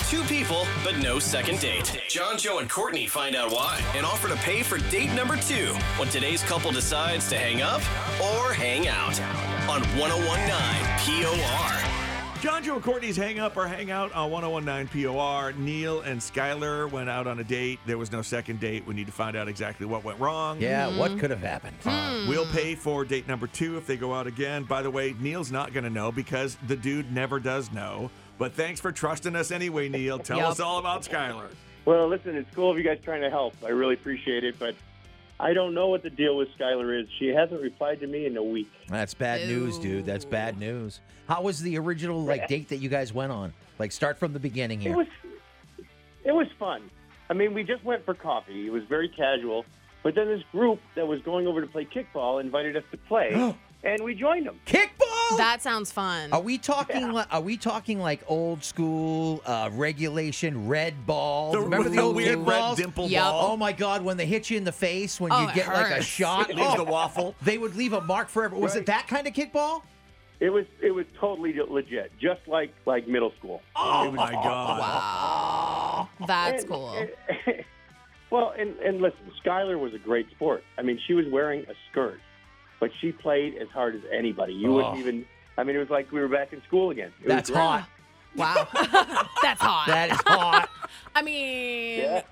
two people, but no second date. John, Joe, and Courtney find out why and offer to pay for date number 2 when today's couple decides to hang up or hang out on 101.9 POR. John, Joe, and Courtney's Hang Up or Hang Out on 101.9 POR. Neil and Skylar went out on a date. There was no second date. We need to find out exactly what went wrong. Yeah, what could have happened? We'll pay for date number 2 if they go out again. By the way, Neil's not going to know because the dude never does know. But thanks for trusting us anyway, Neil. Tell us all about Skylar. Well, listen, it's cool of you guys trying to help. I really appreciate it, but I don't know what the deal with Skylar is. She hasn't replied to me in a week. That's bad news, dude. That's bad news. How was the original date that you guys went on? Like, start from the beginning here. It was fun. I mean, we just went for coffee. It was very casual. But then this group that was going over to play kickball invited us to play, and we joined them. Kickball? That sounds fun. Are we talking? Are we talking like old school regulation red balls? Remember the old weird red kickballs? dimple Yep. ball? Oh my God! When they hit you in the face, when Oh, you it get like a hurts. shot, It leaves the waffle. They would leave a mark forever. Was it that kind of kickball? It was totally legit, just like middle school. Oh, my God. Wow. That's And- cool. Well, and listen, Skylar was a great sport. I mean, she was wearing a skirt, but she played as hard as anybody. You wouldn't even. I mean, it was like we were back in school again. It was That's great. hot. Wow. That's hot. That is hot. I mean, Yeah.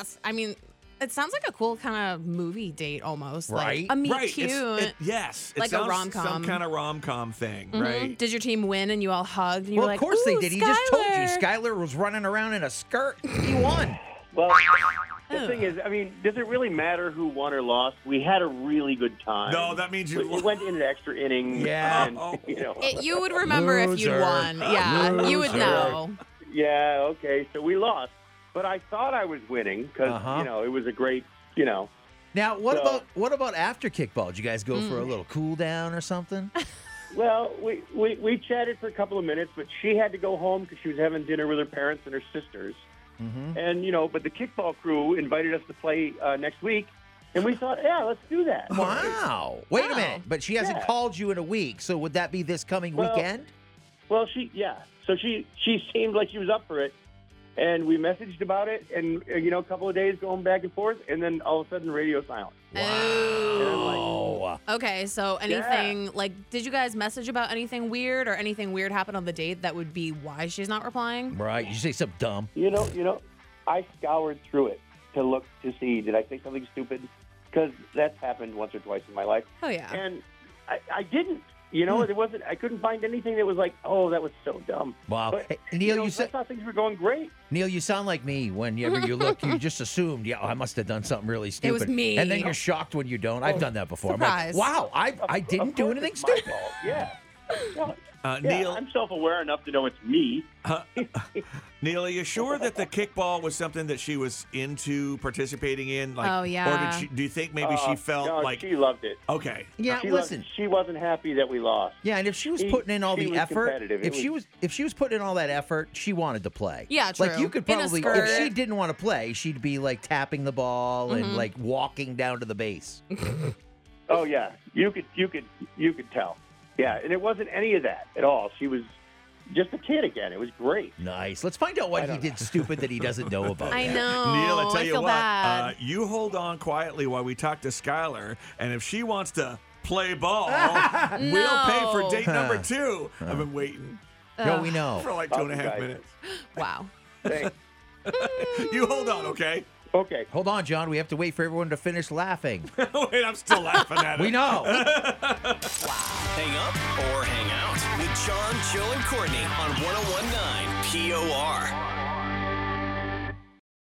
it sounds like a cool kind of movie date almost. Right? Like a meet Right. cute. Yes. It Like a sounds rom-com. Some kind of rom-com thing, Mhm. right? Did your team win and you all hugged? And you Well, were of like, course they "Ooh, did. He just told you. Skylar." Skylar was running around in a skirt. He won. Well, the thing is, I mean, does it really matter who won or lost? We had a really good time. No, that means you We went into extra innings. Yeah. And, you know. You would remember if you'd Loser. won. Yeah, you would Loser. know. Yeah. Okay. So we lost, but I thought I was winning because Uh-huh. it was a great. Now, what So- about after kickball? Did you guys go for a little cool down or something? Well, we chatted for a couple of minutes, but she had to go home because she was having dinner with her parents and her sisters. Mm-hmm. And, but the kickball crew invited us to play next week. And we thought, yeah, let's do that. Wow. Wait a Wow. minute. But she hasn't Yeah. called you in a week. So would that be this coming Well, weekend? Well, So she seemed like she was up for it. And we messaged about it and, a couple of days going back and forth. And then all of a sudden, radio silence. Oh. Okay, so anything, did you guys message about anything weird or anything weird happened on the date that would be why she's not replying? Right. You say something dumb. I scoured through it to look to see, did I say something stupid? Because that's happened once or twice in my life. Oh, yeah. And I didn't. It wasn't. I couldn't find anything that was like, oh, that was so dumb. Wow. But, Hey, Neil, I thought things were going great. Neil, you sound like me. Whenever you look, you just assumed, I must have done something really stupid. was me. And then you're shocked when you don't. I've done that before. Surprise. I'm like, wow, I didn't Of do course anything it's my stupid. fault. Yeah. Well, Neil, I'm self-aware enough to know it's me. Neil, are you sure that the kickball was something that she was into participating in? Oh, yeah. Or do you think maybe she felt no, like she loved it. okay? Yeah, She listen. she wasn't happy that we lost. Yeah, and if she was She- putting in all she the was effort, competitive. if she was putting in all that effort, she wanted to play. Yeah, Like true. you could In a probably, skirt. if she didn't want to play, she'd be like tapping the ball and like walking down to the base. Oh yeah, you could tell. Yeah, and it wasn't any of that at all. She was just a kid again. It was great. Nice. Let's find out what he did stupid that he doesn't know about. I yet. know. Neil, I tell you feel what, bad. you hold on quietly while we talk to Skylar, and if she wants to play ball, we'll pay for date number 2. I've been waiting No, we know. for like 2.5 Okay. minutes. Wow. Thanks. You hold on, okay? Okay. Hold on, John. We have to wait for everyone to finish laughing. Wait, I'm still laughing at it. We know. Hang up or hang out with John, Joe, and Courtney on 101.9 POR.